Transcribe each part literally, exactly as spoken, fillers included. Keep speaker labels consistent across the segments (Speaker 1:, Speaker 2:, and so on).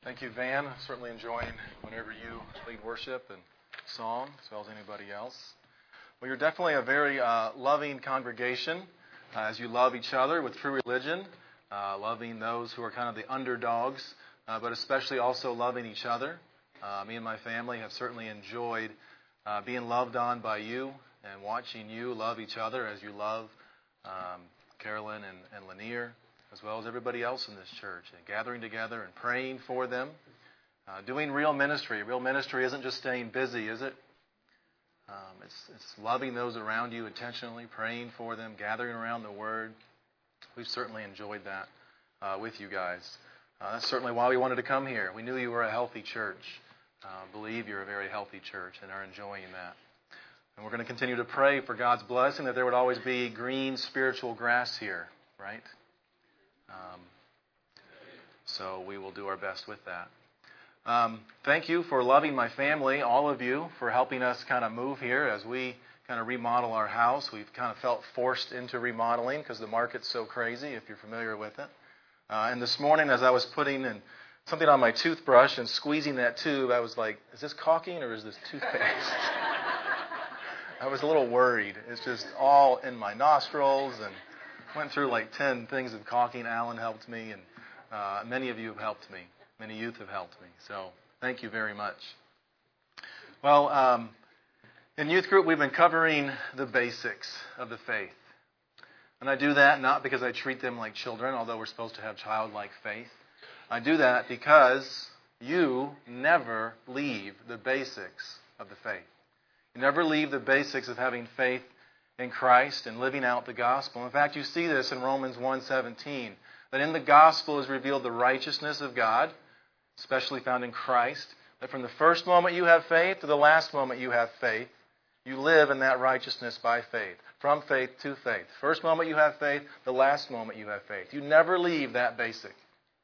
Speaker 1: Thank you, Van. Certainly enjoying whenever you lead worship and song, as well as anybody else. Well, you're definitely a very uh, loving congregation uh, as you love each other with true religion, uh, loving those who are kind of the underdogs, uh, but especially also loving each other. Uh, me and my family have certainly enjoyed uh, being loved on by you and watching you love each other as you love um, Carolyn and, and Lanier, as well as everybody else in this church, and gathering together and praying for them, uh, doing real ministry. Real ministry isn't just staying busy, is it? Um, it's, it's loving those around you intentionally, praying for them, gathering around the Word. We've certainly enjoyed that uh, with you guys. Uh, that's certainly why we wanted to come here. We knew you were a healthy church. Uh, believe you're a very healthy church and are enjoying that. And we're going to continue to pray for God's blessing, that there would always be green spiritual grass here, right? Um, so we will do our best with that. Um, thank you for loving my family, all of you, for helping us kind of move here as we kind of remodel our house. We've kind of felt forced into remodeling because the market's so crazy, if you're familiar with it. Uh, and this morning, as I was putting in something on my toothbrush and squeezing that tube, I was like, is this caulking or is this toothpaste? I was a little worried. It's just all in my nostrils, and went through like ten things of caulking. Alan helped me, and uh, many of you have helped me. Many youth have helped me. So thank you very much. Well, um, in youth group, we've been covering the basics of the faith. And I do that not because I treat them like children, although we're supposed to have childlike faith. I do that because you never leave the basics of the faith. You never leave the basics of having faith in Christ and living out the gospel. In fact, you see this in Romans one seventeen, that in the gospel is revealed the righteousness of God, especially found in Christ, that from the first moment you have faith to the last moment you have faith, you live in that righteousness by faith, from faith to faith. First moment you have faith, the last moment you have faith. You never leave that basic.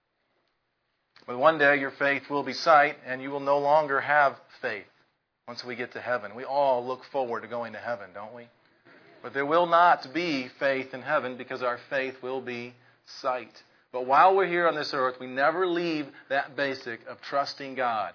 Speaker 1: But one day your faith will be sight, and you will no longer have faith once we get to heaven. We all look forward to going to heaven, don't we? But there will not be faith in heaven because our faith will be sight. But while we're here on this earth, we never leave that basic of trusting God,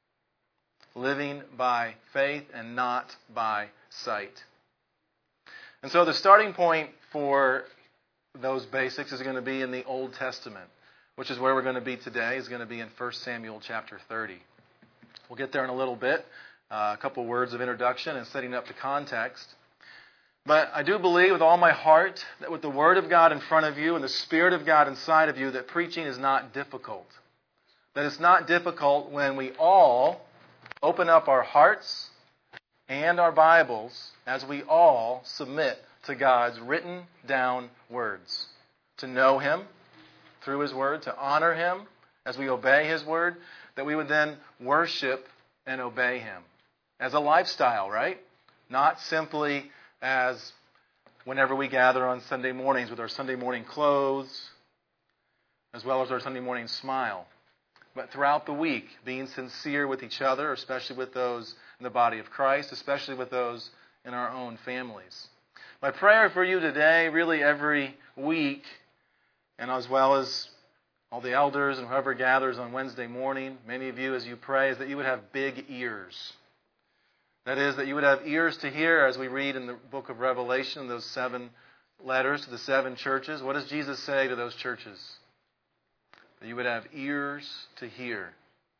Speaker 1: living by faith and not by sight. And so the starting point for those basics is going to be in the Old Testament, which is where we're going to be today, is going to be in First Samuel chapter thirty. We'll get there in a little bit. Uh, a couple words of introduction and setting up the context. But I do believe with all my heart that with the Word of God in front of you and the Spirit of God inside of you, that preaching is not difficult. That it's not difficult when we all open up our hearts and our Bibles as we all submit to God's written down words. To know Him through His Word, to honor Him as we obey His Word, that we would then worship and obey Him. As a lifestyle, right? Not simply as whenever we gather on Sunday mornings with our Sunday morning clothes, as well as our Sunday morning smile. But throughout the week, being sincere with each other, especially with those in the body of Christ, especially with those in our own families. My prayer for you today, really every week, and as well as all the elders and whoever gathers on Wednesday morning, many of you as you pray, is that you would have big ears. That is, that you would have ears to hear as we read in the book of Revelation, those seven letters to the seven churches. What does Jesus say to those churches? That you would have ears to hear.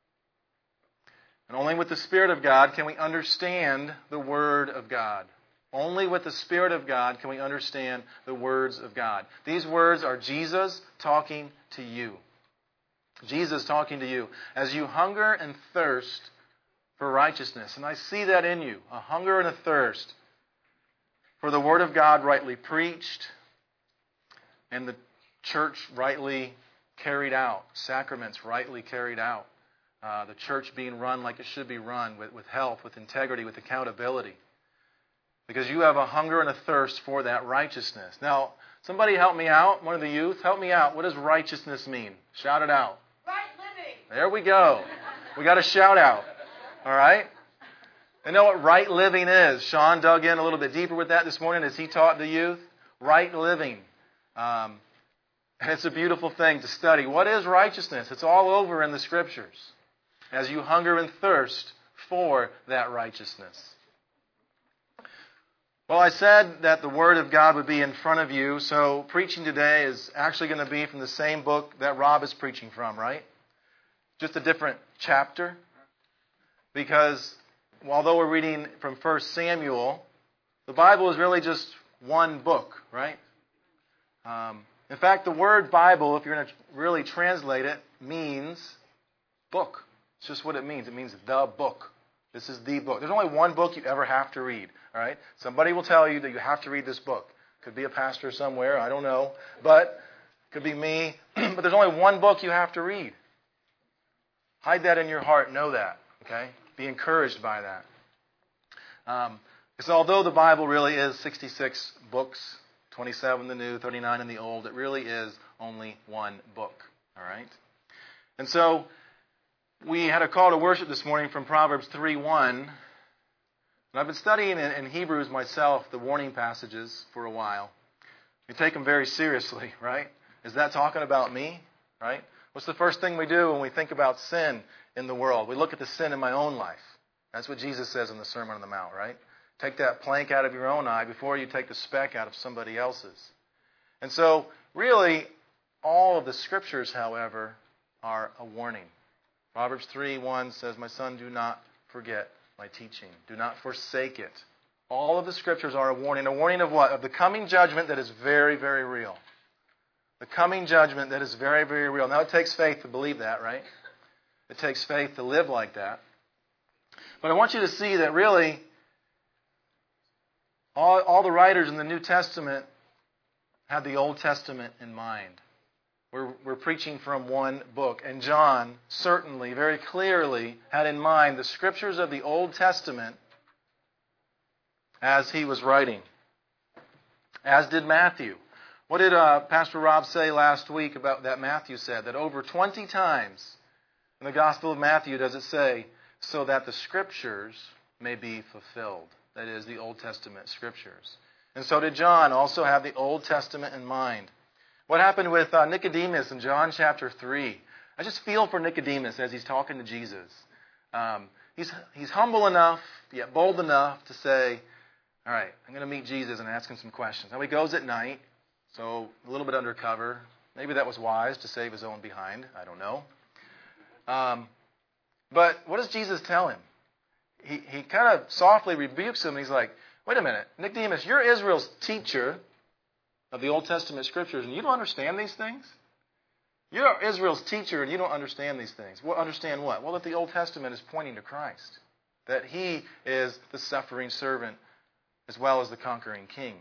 Speaker 1: And only with the Spirit of God can we understand the Word of God. Only with the Spirit of God can we understand the words of God. These words are Jesus talking to you. Jesus talking to you. As you hunger and thirst for righteousness. And I see that in you, a hunger and a thirst for the Word of God rightly preached and the church rightly carried out, sacraments rightly carried out, uh, the church being run like it should be run, with, with health, with integrity, with accountability. Because you have a hunger and a thirst for that righteousness. Now, somebody help me out, one of the youth, help me out. What does righteousness mean? Shout it out.
Speaker 2: Right living.
Speaker 1: There we go. We got a shout out. All right? I know what right living is. Sean dug in a little bit deeper with that this morning as he taught the youth. Right living. Um, And it's a beautiful thing to study. What is righteousness? It's all over in the Scriptures. As you hunger and thirst for that righteousness. Well, I said that the Word of God would be in front of you, so preaching today is actually going to be from the same book that Rob is preaching from, right? Just a different chapter. Because although we're reading from First Samuel, the Bible is really just one book, right? Um, in fact, the word Bible, if you're going to really translate it, means book. It's just what it means. It means the book. This is the book. There's only one book you ever have to read. All right? Somebody will tell you that you have to read this book. Could be a pastor somewhere. I don't know. But could be me. But there's only one book you have to read. Hide that in your heart. Know that. Okay? Be encouraged by that. Um, so although the Bible really is sixty-six books, twenty-seven in the New, thirty-nine in the Old, it really is only one book. All right? And so we had a call to worship this morning from Proverbs three one. And I've been studying in, in Hebrews myself, the warning passages, for a while. We take them very seriously, right? Is that talking about me, right? What's the first thing we do when we think about sin in the world? We look at the sin in my own life. That's what Jesus says in the Sermon on the Mount, right? Take that plank out of your own eye before you take the speck out of somebody else's. And so, really, all of the Scriptures, however, are a warning. Proverbs three one says, "My son, do not forget my teaching. Do not forsake it." All of the Scriptures are a warning. A warning of what? Of the coming judgment that is very, very real. The coming judgment that is very, very real. Now, it takes faith to believe that, right? It takes faith to live like that. But I want you to see that really, all, all the writers in the New Testament had the Old Testament in mind. We're, we're preaching from one book. And John certainly, very clearly, had in mind the Scriptures of the Old Testament as he was writing. As did Matthew. What did uh, Pastor Rob say last week about that Matthew said? That over twenty times in the Gospel of Matthew does it say, so that the Scriptures may be fulfilled. That is, the Old Testament Scriptures. And so did John also have the Old Testament in mind. What happened with uh, Nicodemus in John chapter three? I just feel for Nicodemus as he's talking to Jesus. Um, he's, he's humble enough, yet bold enough to say, all right, I'm going to meet Jesus and ask him some questions. Now he goes at night, so a little bit undercover. Maybe that was wise to save his own behind. I don't know. Um, but what does Jesus tell him? He, he kind of softly rebukes him. He's like, wait a minute, Nicodemus, you're Israel's teacher of the Old Testament Scriptures, and you don't understand these things? You're Israel's teacher, and you don't understand these things. Well, understand what? Well, that the Old Testament is pointing to Christ. That He is the suffering servant as well as the conquering king.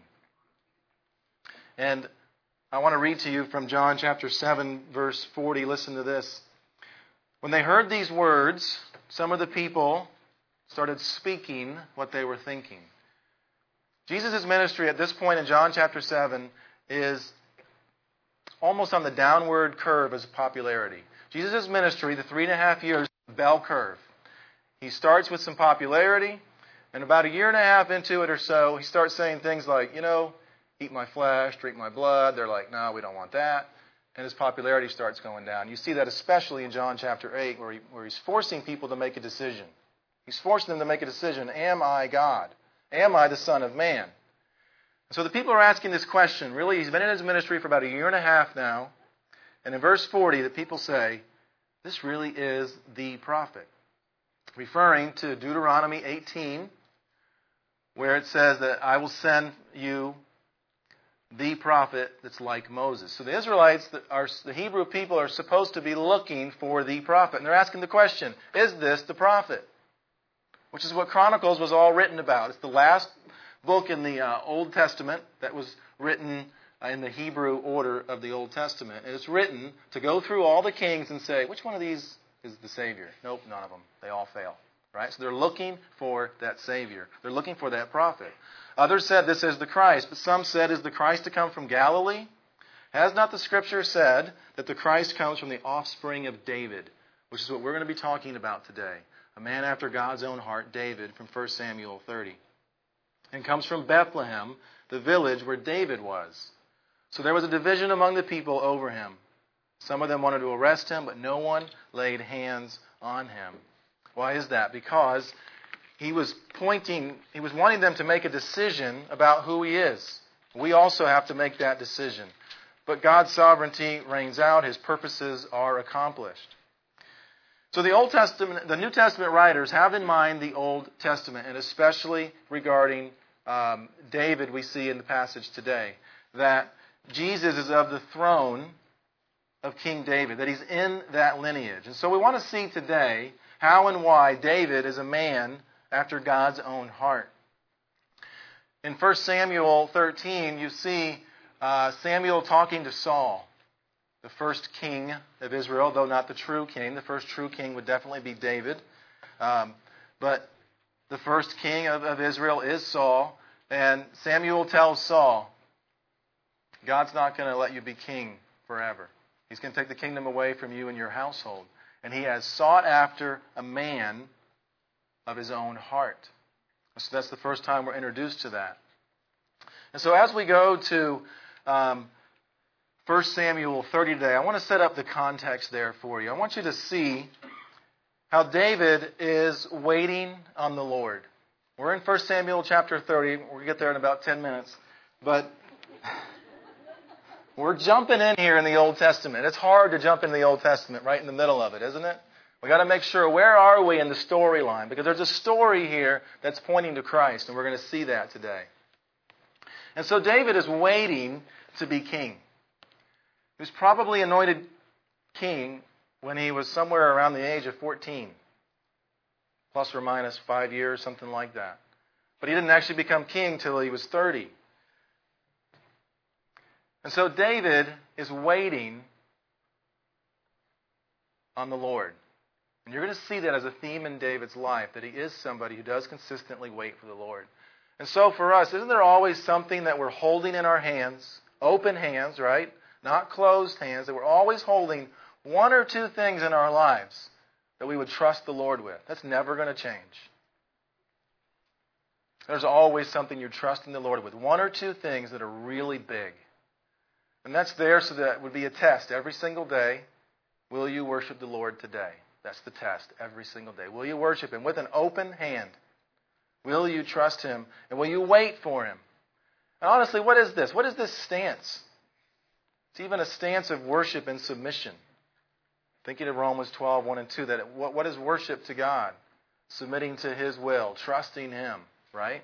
Speaker 1: And I want to read to you from John chapter seven, verse forty. Listen to this. When they heard these words, some of the people started speaking what they were thinking. Jesus' ministry at this point in John chapter seven is almost on the downward curve as popularity. Jesus' ministry, the three and a half years, bell curve. He starts with some popularity, and about a year and a half into it or so, he starts saying things like, you know, eat my flesh, drink my blood. They're like, no, we don't want that. And his popularity starts going down. You see that especially in John chapter eight, where, he, where he's forcing people to make a decision. He's forcing them to make a decision. Am I God? Am I the Son of Man? So the people are asking this question. Really, he's been in his ministry for about a year and a half now. And in verse forty, the people say, this really is the prophet. Referring to Deuteronomy eighteen, where it says that I will send you the prophet that's like Moses. So the Israelites, that are, the Hebrew people, are supposed to be looking for the prophet. And they're asking the question, is this the prophet? Which is what Chronicles was all written about. It's the last book in the uh, Old Testament that was written uh, in the Hebrew order of the Old Testament. And it's written to go through all the kings and say, which one of these is the Savior? Nope, none of them. They all fail. Right? So they're looking for that Savior. They're looking for that prophet. Others said this is the Christ, but some said, is the Christ to come from Galilee? Has not the Scripture said that the Christ comes from the offspring of David, which is what we're going to be talking about today. A man after God's own heart, David, from First Samuel thirty. And comes from Bethlehem, the village where David was. So there was a division among the people over him. Some of them wanted to arrest him, but no one laid hands on him. Why is that? Because he was pointing, he was wanting them to make a decision about who he is. We also have to make that decision. But God's sovereignty reigns out. His purposes are accomplished. So the Old Testament, the New Testament writers have in mind the Old Testament, and especially regarding um, David, we see in the passage today, that Jesus is of the throne of King David, that he's in that lineage. And so we want to see today how and why David is a man after God's own heart. In First Samuel thirteen, you see uh, Samuel talking to Saul, the first king of Israel, though not the true king. The first true king would definitely be David. Um, but the first king of, of Israel is Saul. And Samuel tells Saul, God's not going to let you be king forever. He's going to take the kingdom away from you and your household. And he has sought after a man of his own heart. So that's the first time we're introduced to that. And so as we go to um, First Samuel thirty today, I want to set up the context there for you. I want you to see how David is waiting on the Lord. We're in First Samuel chapter thirty. We're going to get there in about ten minutes. But we're jumping in here in the Old Testament. It's hard to jump in the Old Testament right in the middle of it, isn't it? We've got to make sure, where are we in the storyline? Because there's a story here that's pointing to Christ, and we're going to see that today. And so David is waiting to be king. He was probably anointed king when he was somewhere around the age of fourteen. Plus or minus five years, something like that. But he didn't actually become king till he was thirty. And so David is waiting on the Lord. And you're going to see that as a theme in David's life, that he is somebody who does consistently wait for the Lord. And so for us, isn't there always something that we're holding in our hands, open hands, right? Not closed hands, that we're always holding one or two things in our lives that we would trust the Lord with. That's never going to change. There's always something you're trusting the Lord with. One or two things that are really big. And that's there so that it would be a test every single day. Will you worship the Lord today? That's the test every single day. Will you worship Him with an open hand? Will you trust Him? And will you wait for Him? And honestly, what is this? What is this stance? It's even a stance of worship and submission. Thinking of Romans twelve, one and two, that it, what, what is worship to God? Submitting to His will, trusting Him, right?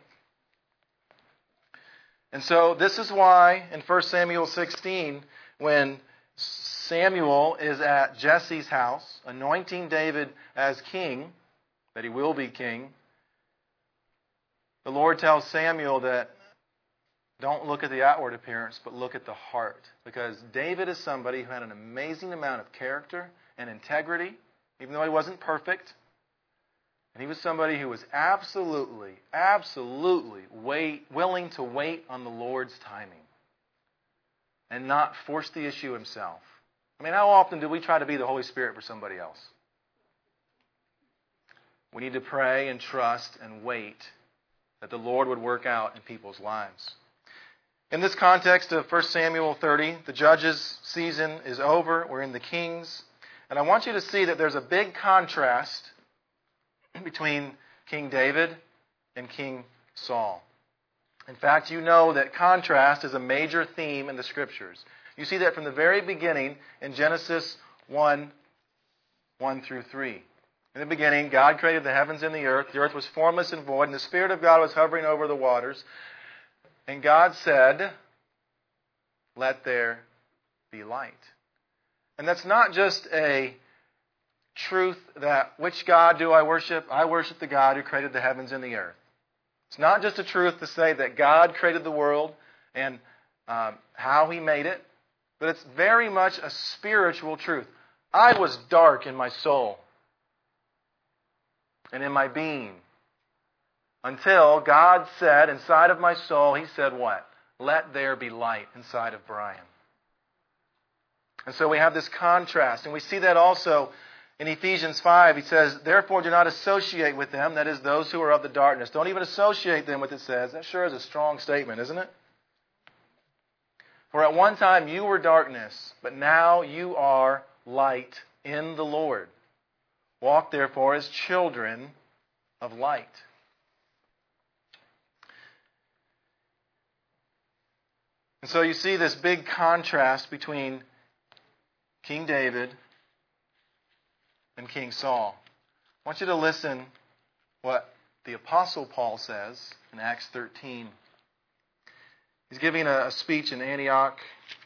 Speaker 1: And so this is why in First Samuel sixteen, when Samuel is at Jesse's house, anointing David as king, that he will be king, the Lord tells Samuel that don't look at the outward appearance, but look at the heart. Because David is somebody who had an amazing amount of character and integrity, even though he wasn't perfect. And he was somebody who was absolutely, absolutely wait, willing to wait on the Lord's timing and not force the issue himself. I mean, how often do we try to be the Holy Spirit for somebody else? We need to pray and trust and wait that the Lord would work out in people's lives. In this context of First Samuel thirty, the judges' season is over. We're in the Kings. And I want you to see that there's a big contrast between King David and King Saul. In fact, you know that contrast is a major theme in the Scriptures. You see that from the very beginning in Genesis one, one through three. In the beginning, God created the heavens and the earth. The earth was formless and void, and the Spirit of God was hovering over the waters. And God said, "Let there be light." And that's not just a truth that, which God do I worship? I worship the God who created the heavens and the earth. It's not just a truth to say that God created the world and um, how He made it, but it's very much a spiritual truth. I was dark in my soul and in my being until God said inside of my soul, He said what? Let there be light inside of Brian. And so we have this contrast, and we see that also in Ephesians five. He says, "Therefore do not associate with them," that is, those who are of the darkness. Don't even associate them with, it says. That sure is a strong statement, isn't it? For at one time you were darkness, but now you are light in the Lord. Walk therefore as children of light. And so you see this big contrast between King David and King Saul. I want you to listen what the Apostle Paul says in Acts thirteen. He's giving a, a speech in Antioch,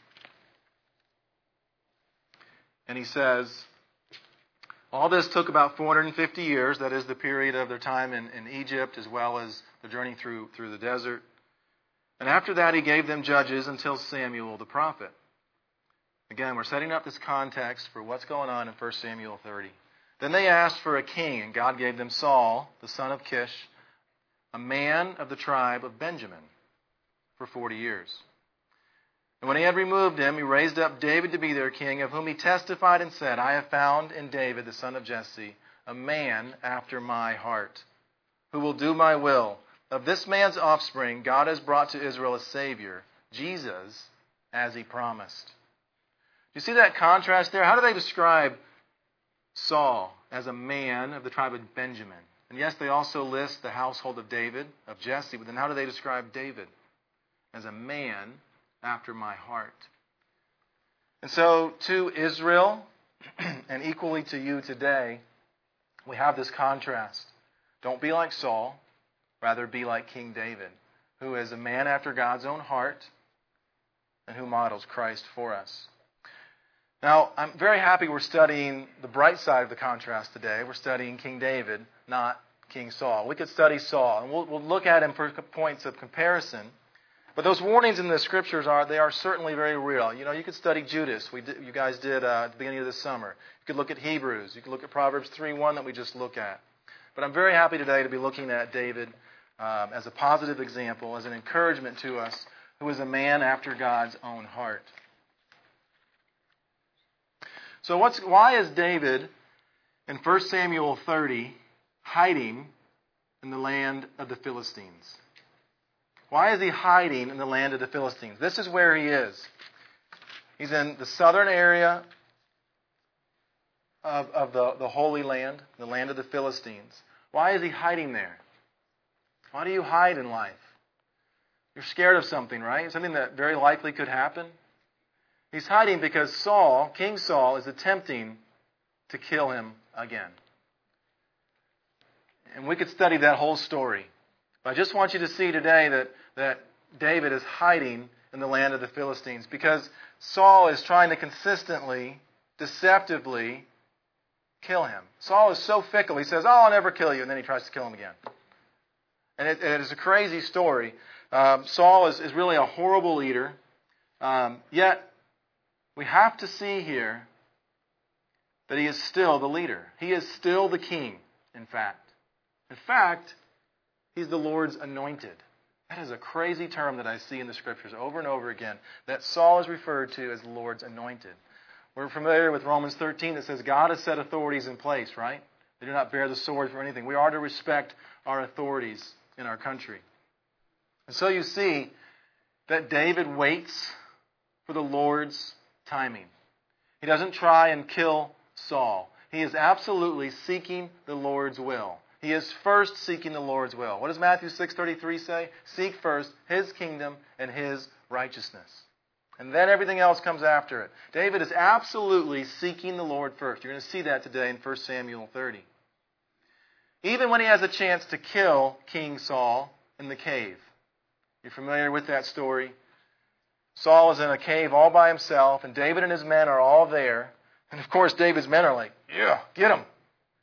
Speaker 1: and he says, all this took about four hundred fifty years. That is the period of their time in, in Egypt, as well as the journey through, through the desert. And after that, he gave them judges until Samuel the prophet. Again, we're setting up this context for what's going on in First Samuel thirty. Then they asked for a king, and God gave them Saul, the son of Kish, a man of the tribe of Benjamin, for forty years. And when he had removed him, he raised up David to be their king, of whom he testified and said, I have found in David, the son of Jesse, a man after my heart, who will do my will. Of this man's offspring, God has brought to Israel a Savior, Jesus, as he promised. Do you see that contrast there? How do they describe Saul as a man of the tribe of Benjamin? And yes, they also list the household of David, of Jesse, but then how do they describe David? As a man after my heart. And so to Israel, and equally to you today, we have this contrast. Don't be like Saul, rather be like King David, who is a man after God's own heart and who models Christ for us. Now, I'm very happy we're studying the bright side of the contrast today. We're studying King David, not King Saul. We could study Saul, and we'll, we'll look at him for points of comparison. But those warnings in the Scriptures are, they are certainly very real. You know, you could study Judas. We did, you guys did uh, at the beginning of this summer. You could look at Hebrews. You could look at Proverbs three one that we just looked at. But I'm very happy today to be looking at David um, as a positive example, as an encouragement to us, who is a man after God's own heart. So what's why is David in First Samuel thirty hiding in the land of the Philistines? Why is he hiding in the land of the Philistines? This is where he is. He's in the southern area of, of the, the Holy Land, the land of the Philistines. Why is he hiding there? Why do you hide in life? You're scared of something, right? Something that very likely could happen. He's hiding because Saul, King Saul, is attempting to kill him again. And we could study that whole story. But I just want you to see today that, that David is hiding in the land of the Philistines because Saul is trying to consistently, deceptively kill him. Saul is so fickle. He says, oh, I'll never kill you. And then he tries to kill him again. And it, it is a crazy story. Um, Saul is, is really a horrible leader. Um, yet, we have to see here that he is still the leader. He is still the king, in fact. In fact, he's the Lord's anointed. That is a crazy term that I see in the Scriptures over and over again, that Saul is referred to as the Lord's anointed. We're familiar with Romans thirteen that says God has set authorities in place, right? They do not bear the sword for anything. We are to respect our authorities in our country. And so you see that David waits for the Lord's timing. He doesn't try and kill Saul. He is absolutely seeking the Lord's will. He is first seeking the Lord's will. What does Matthew six thirty-three say? Seek first His kingdom and His righteousness. And then everything else comes after it. David is absolutely seeking the Lord first. You're going to see that today in First Samuel thirty. Even when he has a chance to kill King Saul in the cave. You're familiar with that story? Saul is in a cave all by himself, and David and his men are all there. And of course, David's men are like, yeah, get him.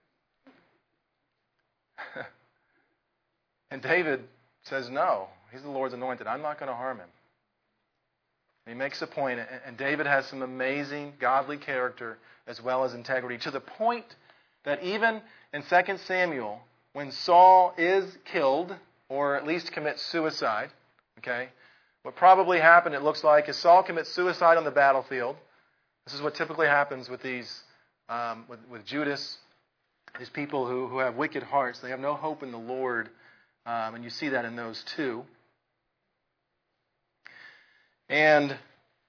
Speaker 1: And David says, no, he's the Lord's anointed. I'm not going to harm him. And he makes a point, and David has some amazing godly character as well as integrity, to the point that even in Second Samuel, when Saul is killed, or at least commits suicide, okay, what probably happened, it looks like, is Saul commits suicide on the battlefield. This is what typically happens with these, um, with, with Judas, these people who, who have wicked hearts. They have no hope in the Lord, um, and you see that in those two. And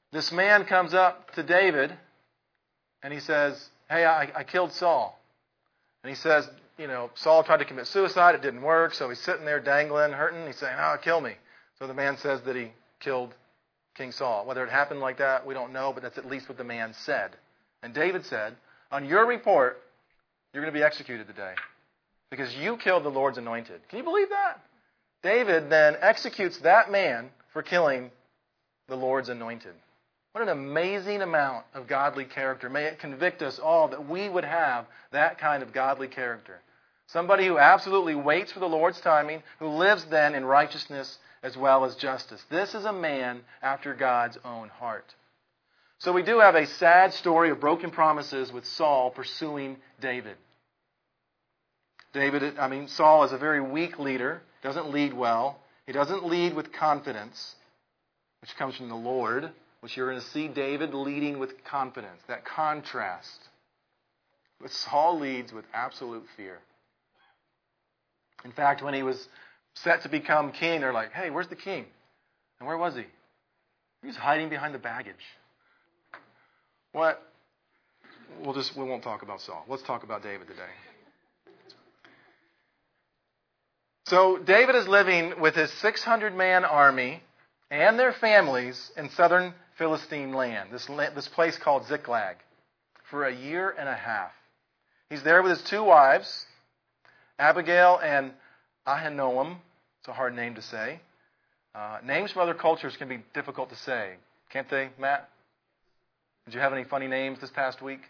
Speaker 1: this man comes up to David and he says, hey, I, I killed Saul. And he says, you know, Saul tried to commit suicide. It didn't work. So he's sitting there dangling, hurting. He's saying, oh, kill me. So the man says that he killed King Saul. Whether it happened like that, we don't know, but that's at least what the man said. And David said, on your report, you're going to be executed today because you killed the Lord's anointed. Can you believe that? David then executes that man for killing the Lord's anointed. What an amazing amount of godly character. May it convict us all that we would have that kind of godly character. Somebody who absolutely waits for the Lord's timing, who lives then in righteousness as well as justice. This is a man after God's own heart. So we do have a sad story of broken promises with Saul pursuing David. David, I mean, Saul is a very weak leader, doesn't lead well. He doesn't lead with confidence, which comes from the Lord, which you're going to see David leading with confidence, that contrast. But Saul leads with absolute fear. In fact, when he was set to become king, they're like, hey, where's the king? And where was he? He was hiding behind the baggage. What? We'll just, we won't talk about Saul. Let's talk about David today. So David is living with his six hundred man army and their families in southern Philistine land, this, this place called Ziklag, for a year and a half. He's there with his two wives, Abigail and Ahinoam. It's a hard name to say. Uh, names from other cultures can be difficult to say, can't they, Matt? Did you have any funny names this past week?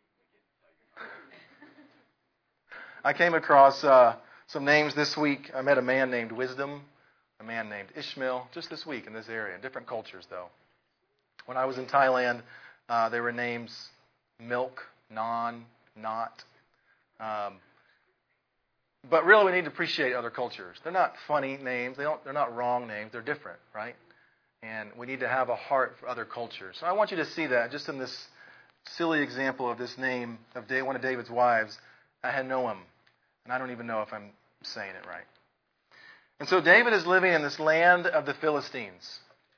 Speaker 1: I came across uh, some names this week. I met a man named Wisdom, a man named Ishmael, just this week in this area. Different cultures, though. When I was in Thailand, uh, there were names Milk, Non, Not. Um, but really, we need to appreciate other cultures. They're not funny names. They don't. They're not wrong names. They're different, right? And we need to have a heart for other cultures. So I want you to see that just in this silly example of this name of one of David's wives, Ahinoam. And I don't even know if I'm saying it right. And so David is living in this land of the Philistines,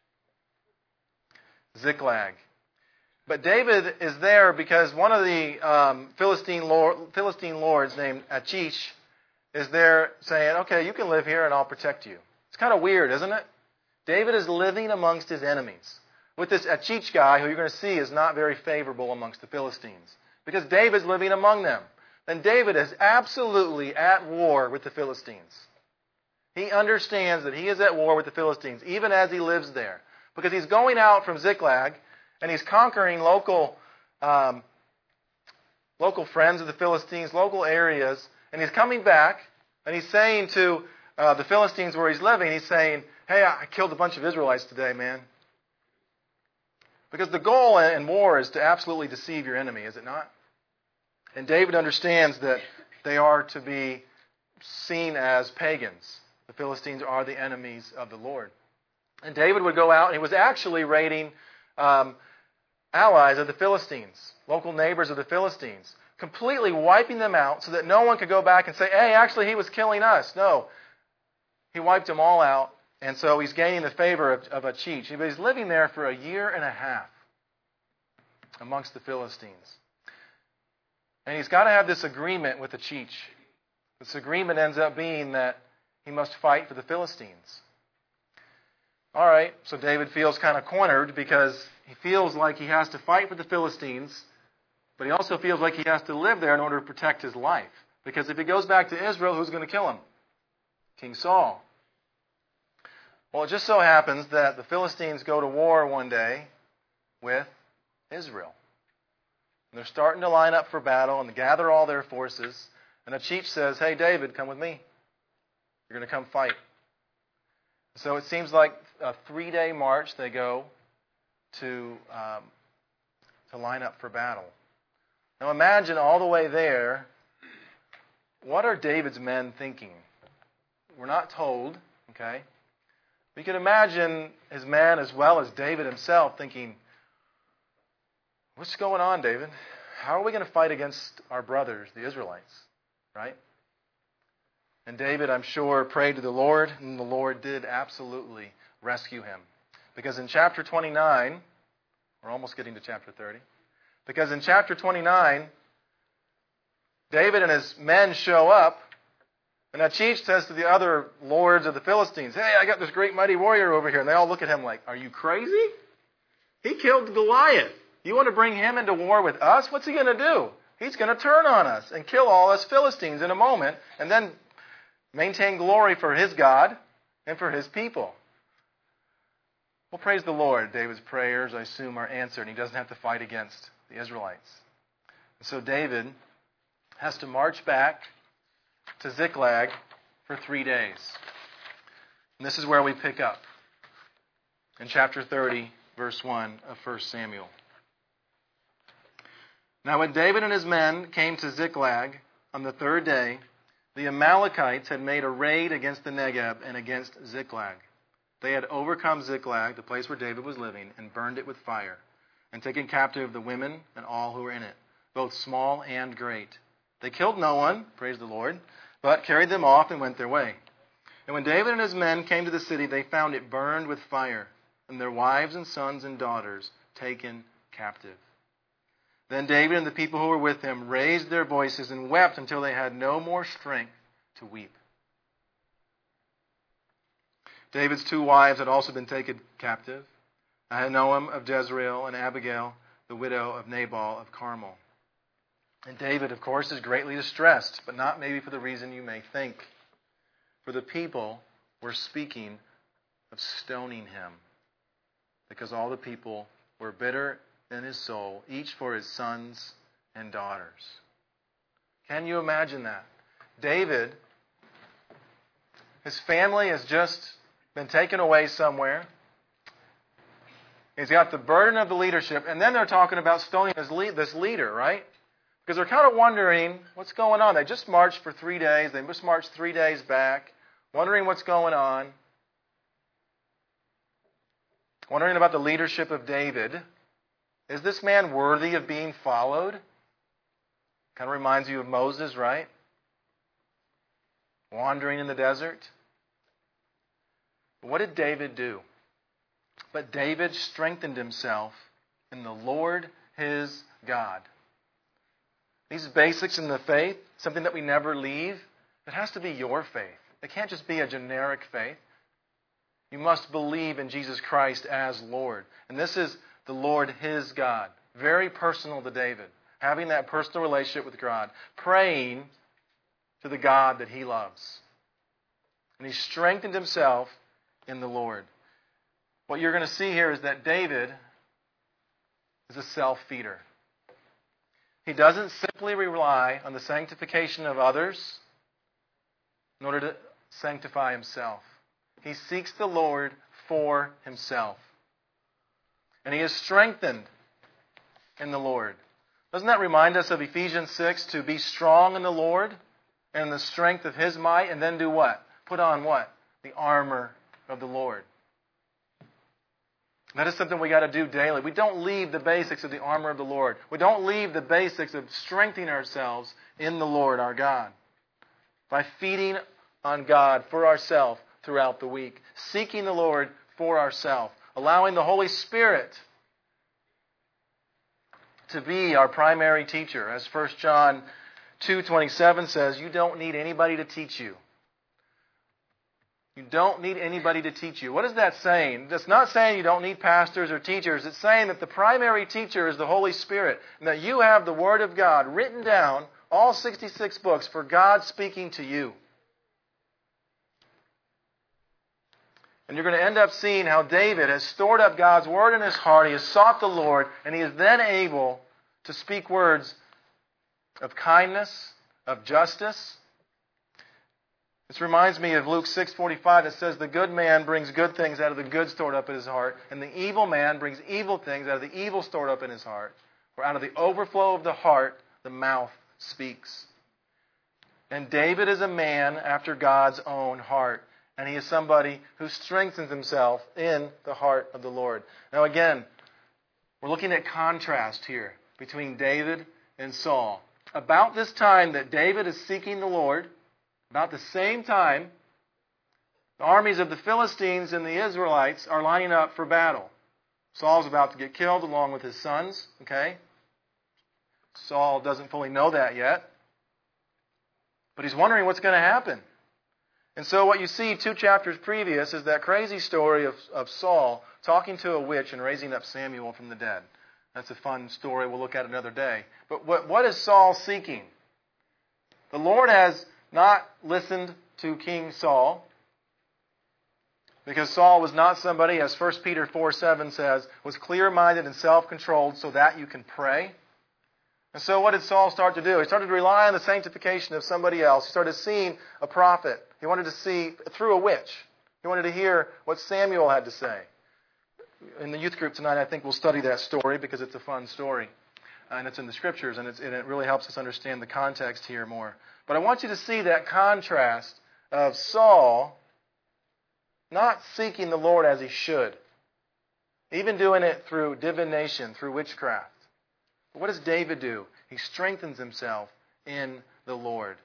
Speaker 1: Ziklag. But David is there because one of the um, Philistine, lord, Philistine lords named Achish is there saying, okay, you can live here and I'll protect you. It's kind of weird, isn't it? David is living amongst his enemies with this Achish guy who you're going to see is not very favorable amongst the Philistines because David's living among them. Then David is absolutely at war with the Philistines. He understands that he is at war with the Philistines even as he lives there because he's going out from Ziklag and he's conquering local um, local friends of the Philistines, local areas, and he's coming back and he's saying to uh, the Philistines where he's living, he's saying, hey, I killed a bunch of Israelites today, man. Because the goal in war is to absolutely deceive your enemy, is it not? And David understands that they are to be seen as pagans. The Philistines are the enemies of the Lord. And David would go out and he was actually raiding um, allies of the Philistines, local neighbors of the Philistines, completely wiping them out so that no one could go back and say, hey, actually he was killing us. No. He wiped them all out. And so he's gaining the favor of, of Achish. But he's living there for a year and a half amongst the Philistines. And he's got to have this agreement with Achish. This agreement ends up being that he must fight for the Philistines. All right, so David feels kind of cornered because he feels like he has to fight for the Philistines, but he also feels like he has to live there in order to protect his life. Because if he goes back to Israel, who's going to kill him? King Saul. Well, it just so happens that the Philistines go to war one day with Israel. And they're starting to line up for battle and gather all their forces. And Achish says, hey, David, come with me. You're going to come fight. So it seems like a three-day march they go to, um, to line up for battle. Now imagine all the way there, what are David's men thinking? We're not told, okay? We can imagine his men as well as David himself thinking, what's going on, David? How are we going to fight against our brothers, the Israelites? Right? And David, I'm sure, prayed to the Lord, and the Lord did absolutely rescue him. Because in chapter twenty-nine, We're almost getting to chapter thirty. Because in chapter twenty-nine, David and his men show up, and Achish says to the other lords of the Philistines, "Hey, I got this great mighty warrior over here." And they all look at him like, "Are you crazy? He killed Goliath. You want to bring him into war with us? What's he going to do? He's going to turn on us and kill all us Philistines in a moment, and then maintain glory for his God and for his people." Well, praise the Lord. David's prayers, I assume, are answered, and he doesn't have to fight against the Israelites. And so David has to march back to Ziklag for three days. And this is where we pick up in chapter thirty, verse one of First Samuel. Now when David and his men came to Ziklag on the third day, the Amalekites had made a raid against the Negeb and against Ziklag. They had overcome Ziklag, the place where David was living, and burned it with fire, and taken captive the women and all who were in it, both small and great. They killed no one, praise the Lord, but carried them off and went their way. And when David and his men came to the city, they found it burned with fire, and their wives and sons and daughters taken captive. Then David and the people who were with him raised their voices and wept until they had no more strength to weep. David's two wives had also been taken captive, Ahinoam of Jezreel and Abigail, the widow of Nabal of Carmel. And David, of course, is greatly distressed, but not maybe for the reason you may think. For the people were speaking of stoning him, because all the people were bitter in his soul, each for his sons and daughters. Can you imagine that? David, his family has just been taken away somewhere. He's got the burden of the leadership, and then they're talking about stoning his lead, this leader, right? Because they're kind of wondering what's going on. They just marched for three days. They just marched three days back, wondering what's going on. Wondering about the leadership of David. Is this man worthy of being followed? Kind of reminds you of Moses, right? Wandering in the desert. What did David do? But David strengthened himself in the Lord his God. These basics in the faith, something that we never leave, it has to be your faith. It can't just be a generic faith. You must believe in Jesus Christ as Lord. And this is the Lord his God. Very personal to David. Having that personal relationship with God. Praying to the God that he loves. And he strengthened himself in the Lord. What you're going to see here is that David is a self-feeder. He doesn't simply rely on the sanctification of others in order to sanctify himself. He seeks the Lord for himself. And he is strengthened in the Lord. Doesn't that remind us of Ephesians six, to be strong in the Lord and in the strength of his might, and then do what? Put on what? The armor of the Lord. That is something we got to do daily. We don't leave the basics of the armor of the Lord. We don't leave the basics of strengthening ourselves in the Lord our God. By feeding on God for ourselves throughout the week. Seeking the Lord for ourselves. Allowing the Holy Spirit to be our primary teacher. As First John two twenty-seven says, you don't need anybody to teach you. You don't need anybody to teach you. What is that saying? It's not saying you don't need pastors or teachers. It's saying that the primary teacher is the Holy Spirit. And that you have the Word of God written down, all sixty-six books, for God speaking to you. And you're going to end up seeing how David has stored up God's Word in his heart. He has sought the Lord. And he is then able to speak words of kindness, of justice. This reminds me of Luke six forty-five that says, the good man brings good things out of the good stored up in his heart, and the evil man brings evil things out of the evil stored up in his heart. For out of the overflow of the heart, the mouth speaks. And David is a man after God's own heart. And he is somebody who strengthens himself in the heart of the Lord. Now again, we're looking at contrast here between David and Saul. About this time that David is seeking the Lord, about the same time, the armies of the Philistines and the Israelites are lining up for battle. Saul's about to get killed along with his sons, okay? Saul doesn't fully know that yet. But he's wondering what's going to happen. And so what you see two chapters previous is that crazy story of, of Saul talking to a witch and raising up Samuel from the dead. That's a fun story we'll look at another day. But what, what is Saul seeking? The Lord has not listened to King Saul, because Saul was not somebody, as First Peter four seven says, was clear-minded and self-controlled so that you can pray. And so what did Saul start to do? He started to rely on the sanctification of somebody else. He started seeing a prophet. He wanted to see through a witch. He wanted to hear what Samuel had to say. In the youth group tonight, I think we'll study that story because it's a fun story. And it's in the Scriptures, and, it's, and it really helps us understand the context here more. But I want you to see that contrast of Saul not seeking the Lord as he should, even doing it through divination, through witchcraft. But what does David do? He strengthens himself in the Lord.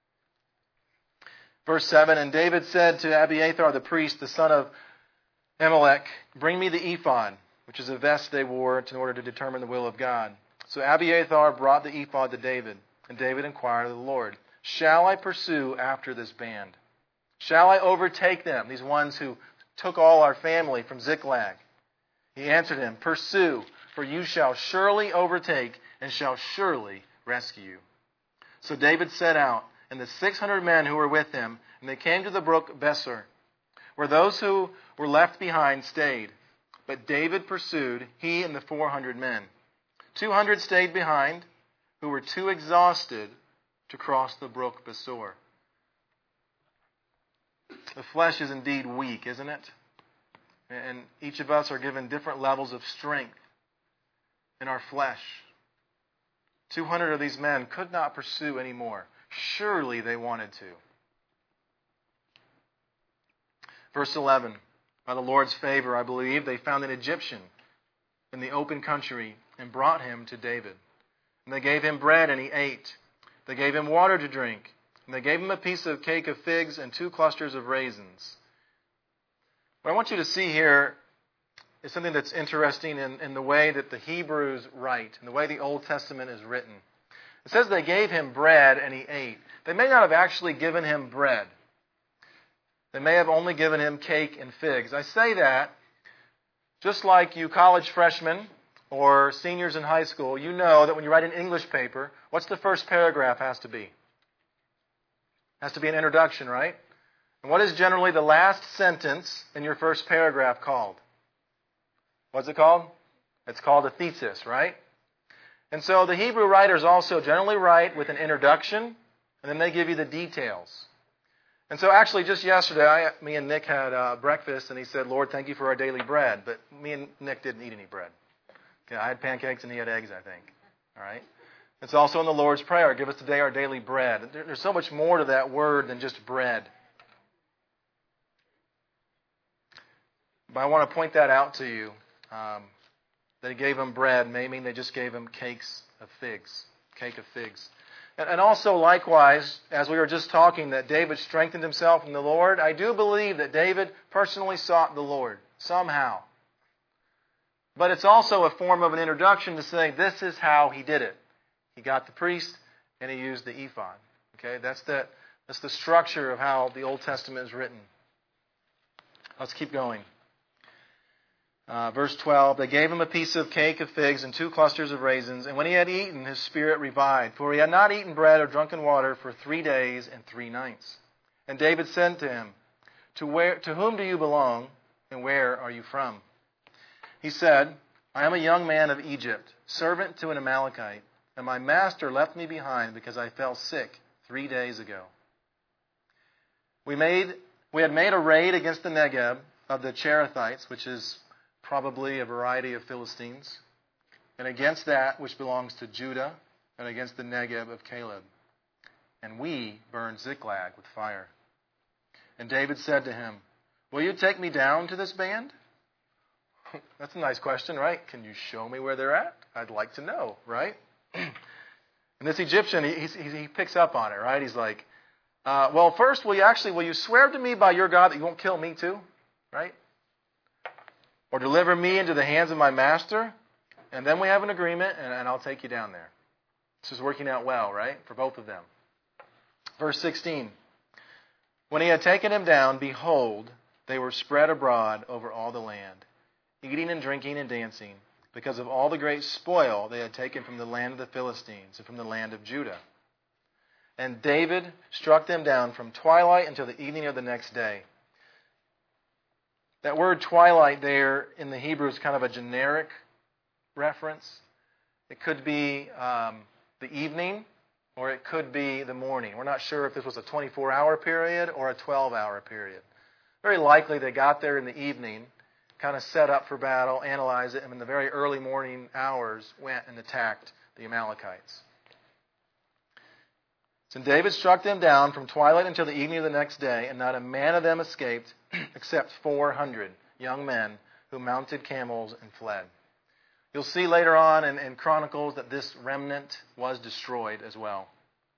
Speaker 1: Verse seven, and David said to Abiathar the priest, the son of Ahimelech, bring me the ephod, which is a vest they wore in order to determine the will of God. So Abiathar brought the ephod to David, and David inquired of the Lord, shall I pursue after this band? Shall I overtake them, these ones who took all our family from Ziklag? He answered him, pursue, for you shall surely overtake and shall surely rescue you. So David set out, and the six hundred men who were with him, and they came to the brook Besor, where those who were left behind stayed. But David pursued, he and the four hundred men. Two hundred stayed behind, who were too exhausted to cross the brook Besor. The flesh is indeed weak, isn't it? And each of us are given different levels of strength in our flesh. two hundred of these men could not pursue anymore. Surely they wanted to. Verse eleven. By the Lord's favor, I believe, they found an Egyptian in the open country and brought him to David. And they gave him bread and he ate. They gave him water to drink. And they gave him a piece of cake of figs and two clusters of raisins. What I want you to see here is something that's interesting in, in the way that the Hebrews write, in the way the Old Testament is written. It says they gave him bread and he ate. They may not have actually given him bread. They may have only given him cake and figs. I say that just like you college freshmen or seniors in high school, you know that when you write an English paper, what's the first paragraph has to be? Has to be an introduction, right? And what is generally the last sentence in your first paragraph called? What's it called? It's called a thesis, right? And so the Hebrew writers also generally write with an introduction, and then they give you the details. And so actually just yesterday, I, me and Nick had uh, breakfast, and he said, Lord, thank you for our daily bread. But me and Nick didn't eat any bread. Okay, I had pancakes and he had eggs, I think. All right? It's also in the Lord's Prayer, give us today our daily bread. There's so much more to that word than just bread. But I want to point that out to you. Um, they gave him bread may mean they just gave him cakes of figs, cake of figs. And, and also likewise, as we were just talking, that David strengthened himself in the Lord. I do believe that David personally sought the Lord somehow. But it's also a form of an introduction to say this is how he did it. He got the priest and he used the ephod. Okay, that's the, that's the structure of how the Old Testament is written. Let's keep going. Uh, verse twelve, they gave him a piece of cake of figs and two clusters of raisins, and when he had eaten, his spirit revived, for he had not eaten bread or drunken water for three days and three nights. And David said to him, to, where, to whom do you belong, and where are you from? He said, I am a young man of Egypt, servant to an Amalekite, and my master left me behind because I fell sick three days ago. We made we had made a raid against the Negeb of the Cherethites, which is probably a variety of Philistines, and against that which belongs to Judah, and against the Negeb of Caleb. And we burned Ziklag with fire. And David said to him, will you take me down to this band? That's a nice question, right? Can you show me where they're at? I'd like to know, right? And this Egyptian, he, he, he picks up on it, right? He's like, uh, well, first, will you actually, will you swear to me by your God that you won't kill me too? Right? or deliver me into the hands of my master, and then we have an agreement, and, and I'll take you down there. This is working out well, right, for both of them. Verse sixteen. When he had taken him down, behold, they were spread abroad over all the land, eating and drinking and dancing, because of all the great spoil they had taken from the land of the Philistines and from the land of Judah. And David struck them down from twilight until the evening of the next day. That word twilight there in the Hebrew is kind of a generic reference. It could be um, the evening, or it could be the morning. We're not sure if this was a twenty-four hour period or a twelve hour period. Very likely they got there in the evening, kind of set up for battle, analyzed it, and in the very early morning hours went and attacked the Amalekites. So David struck them down from twilight until the evening of the next day, and not a man of them escaped except four hundred young men who mounted camels and fled. You'll see later on in, in Chronicles that this remnant was destroyed as well.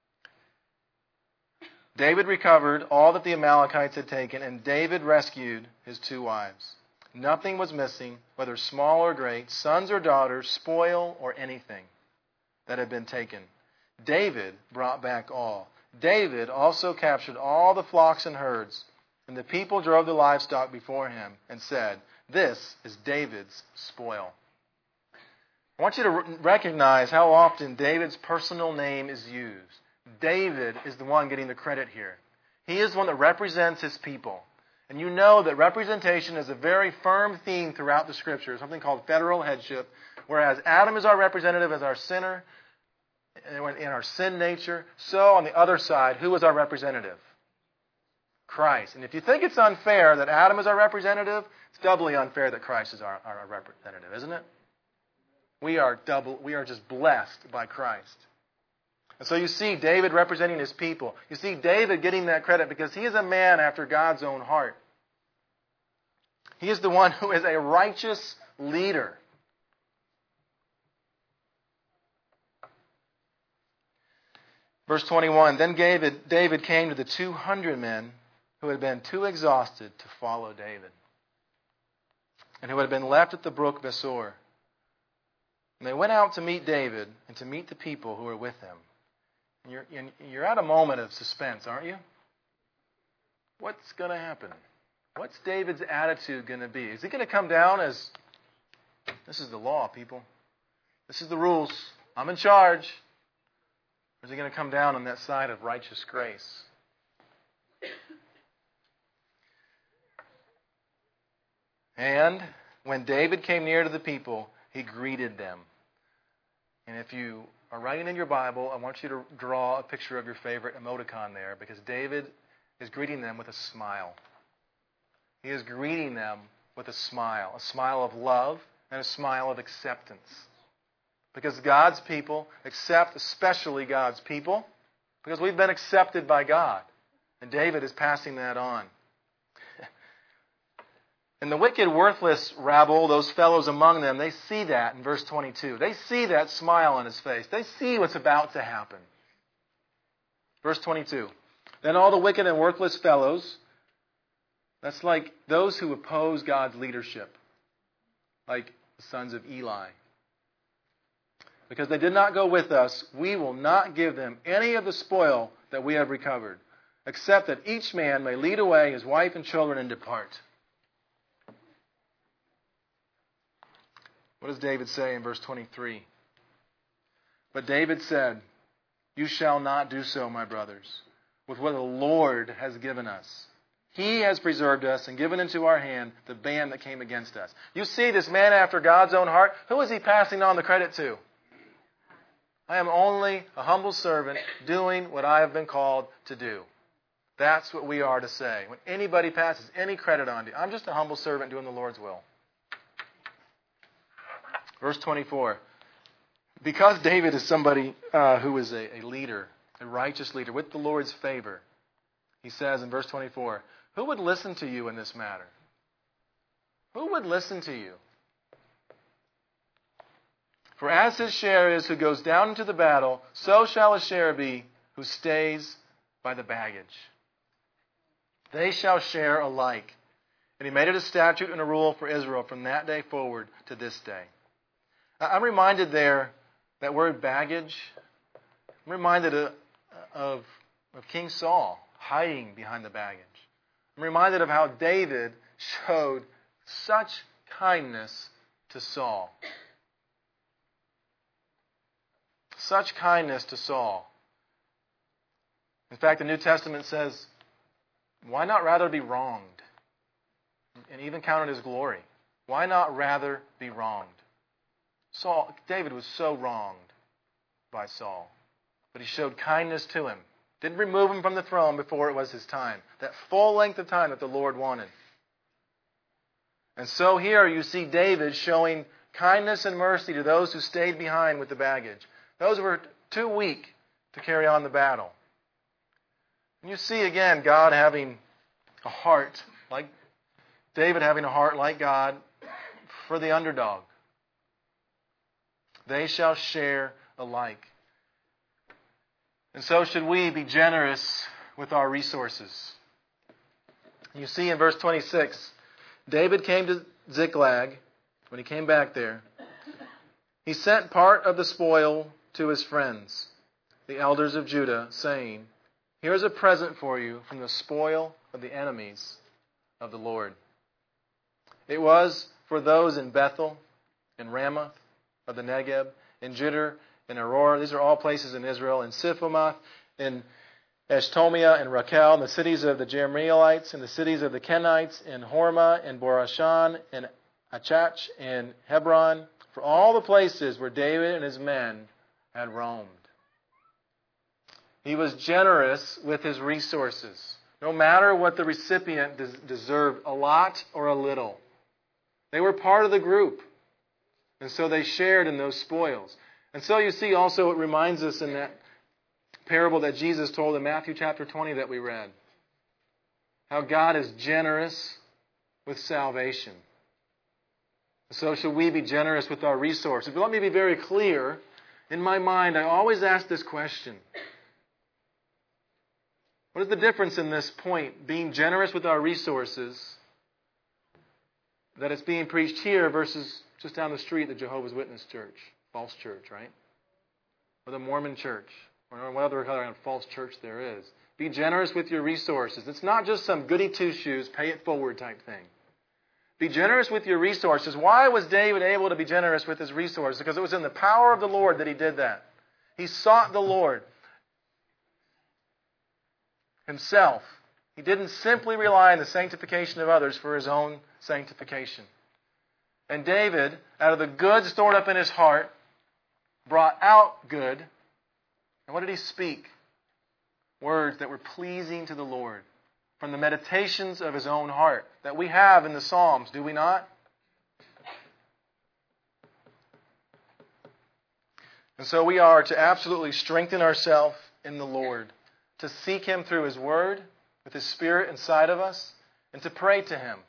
Speaker 1: David recovered all that the Amalekites had taken, and David rescued his two wives. Nothing was missing, whether small or great, sons or daughters, spoil or anything that had been taken. David brought back all. David also captured all the flocks and herds, and the people drove the livestock before him and said, "This is David's spoil." I want you to recognize how often David's personal name is used. David is the one getting the credit here. He is the one that represents his people. And you know that representation is a very firm theme throughout the Scripture, something called federal headship, whereas Adam is our representative as our sinner, in our sin nature, so on the other side, who is our representative? Christ. And if you think it's unfair that Adam is our representative, it's doubly unfair that Christ is our, our representative, isn't it? We are double. We are just blessed by Christ. And so you see David representing his people. You see David getting that credit because he is a man after God's own heart. He is the one who is a righteous leader. Verse twenty-one, then David, David came to the two hundred men who had been too exhausted to follow David, and who had been left at the brook Besor. And they went out to meet David and to meet the people who were with him. And you're, you're at a moment of suspense, aren't you? What's going to happen? What's David's attitude going to be? Is he going to come down as, this is the law, people. This is the rules. I'm in charge. Or is he going to come down on that side of righteous grace? And when David came near to the people, he greeted them. And if you are writing in your Bible, I want you to draw a picture of your favorite emoticon there, because David is greeting them with a smile. He is greeting them with a smile, a smile of love and a smile of acceptance. Because God's people accept, especially God's people, because we've been accepted by God. And David is passing that on. And the wicked, worthless rabble, those fellows among them, they see that in verse twenty-two. They see that smile on his face. They see what's about to happen. Verse twenty-two. Then all the wicked and worthless fellows, that's like those who oppose God's leadership, like the sons of Eli. Because they did not go with us, we will not give them any of the spoil that we have recovered, except that each man may lead away his wife and children and depart. What does David say in verse twenty-three? But David said, "You shall not do so, my brothers, with what the Lord has given us. He has preserved us and given into our hand the band that came against us." You see this man after God's own heart. Who is he passing on the credit to? I am only a humble servant doing what I have been called to do. That's what we are to say. When anybody passes any credit on you, I'm just a humble servant doing the Lord's will. Verse twenty-four. Because David is somebody uh, who is a, a leader, a righteous leader, with the Lord's favor, he says in verse twenty-four, who would listen to you in this matter? Who would listen to you? For as his share is who goes down into the battle, so shall his share be who stays by the baggage. They shall share alike And he made it a statute and a rule for Israel from that day forward to this day. I'm reminded there, that word baggage, I'm reminded of, of, of King Saul hiding behind the baggage. I'm reminded of how David showed such kindness to Saul. Such kindness to Saul. In fact, the New Testament says, why not rather be wronged? And even counted as glory. Why not rather be wronged? Saul, David was so wronged by Saul. But he showed kindness to him. Didn't remove him from the throne before it was his time. That full length of time that the Lord wanted. And so here you see David showing kindness and mercy to those who stayed behind with the baggage. Those who were too weak to carry on the battle. And you see again God having a heart, like David having a heart like God for the underdog. They shall share alike. And so should we be generous with our resources. You see in verse twenty-six, David came to Ziklag. When he came back there, he sent part of the spoil to his friends, the elders of Judah, saying, here is a present for you from the spoil of the enemies of the Lord. It was for those in Bethel, in Ramoth of the Negeb, in Judah, in Aurora. These are all places in Israel. In Siphomoth, in Eshtomiah, and Raquel, in the cities of the Jerahmeelites, in the cities of the Kenites, in Hormah, in Borashan, in Achach, in Hebron, for all the places where David and his men had roamed. He was generous with his resources, no matter what the recipient des- deserved, a lot or a little. They were part of the group, and so they shared in those spoils. And so you see also it reminds us in that parable that Jesus told in Matthew chapter twenty that we read, how God is generous with salvation. So should we be generous with our resources? But let me be very clear. In my mind, I always ask this question. What is the difference in this point, being generous with our resources, that it's being preached here versus just down the street, the Jehovah's Witness church, false church, right? Or the Mormon church, or whatever kind of false church there is. Be generous with your resources. It's not just some goody two-shoes, pay it forward type thing. Be generous with your resources. Why was David able to be generous with his resources? Because it was in the power of the Lord that he did that. He sought the Lord himself. He didn't simply rely on the sanctification of others for his own sanctification. And David, out of the good stored up in his heart, brought out good. And what did he speak? Words that were pleasing to the Lord from the meditations of his own heart that we have in the Psalms, do we not? And so we are to absolutely strengthen ourselves in the Lord, to seek Him through His Word, with His Spirit inside of us, and to pray to Him.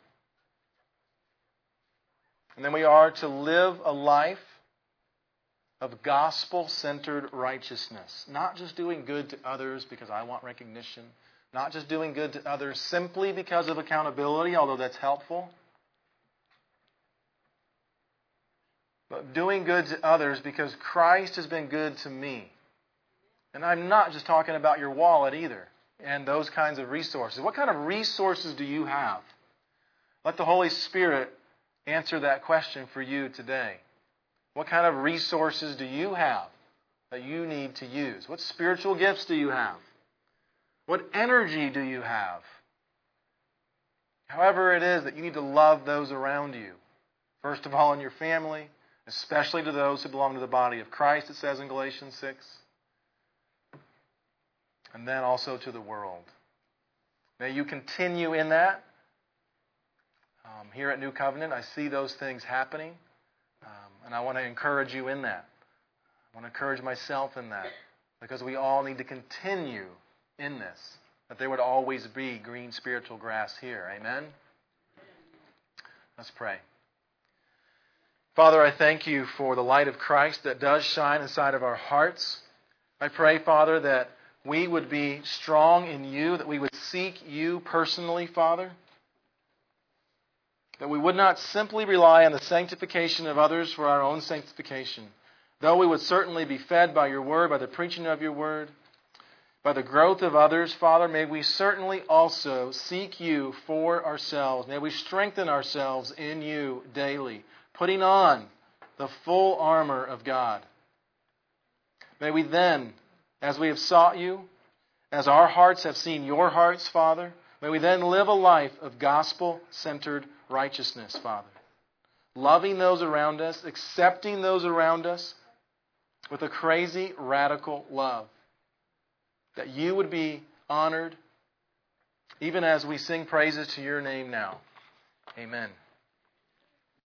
Speaker 1: And then we are to live a life of gospel-centered righteousness. Not just doing good to others because I want recognition. Not just doing good to others simply because of accountability, although that's helpful. But doing good to others because Christ has been good to me. And I'm not just talking about your wallet either, and those kinds of resources. What kind of resources do you have? Let the Holy Spirit answer that question for you today. What kind of resources do you have that you need to use? What spiritual gifts do you have? What energy do you have? However it is that you need to love those around you. First of all in your family, especially to those who belong to the body of Christ, it says in Galatians six. And then also to the world. May you continue in that. Um, here at New Covenant, I see those things happening. Um, and I want to encourage you in that. I want to encourage myself in that. Because we all need to continue in this. That there would always be green spiritual grass here. Amen? Let's pray. Father, I thank you for the light of Christ that does shine inside of our hearts. I pray, Father, that we would be strong in you, that we would seek you personally, Father. that we would not simply rely on the sanctification of others for our own sanctification, though we would certainly be fed by your word, by the preaching of your word, by the growth of others. Father, may we certainly also seek you for ourselves. May we strengthen ourselves in you daily, putting on the full armor of God. May we then, as we have sought you, as our hearts have seen your hearts, Father, may we then live a life of gospel-centered righteousness, Father. Loving those around us, accepting those around us with a crazy, radical love. That you would be honored, even as we sing praises to your name now. Amen.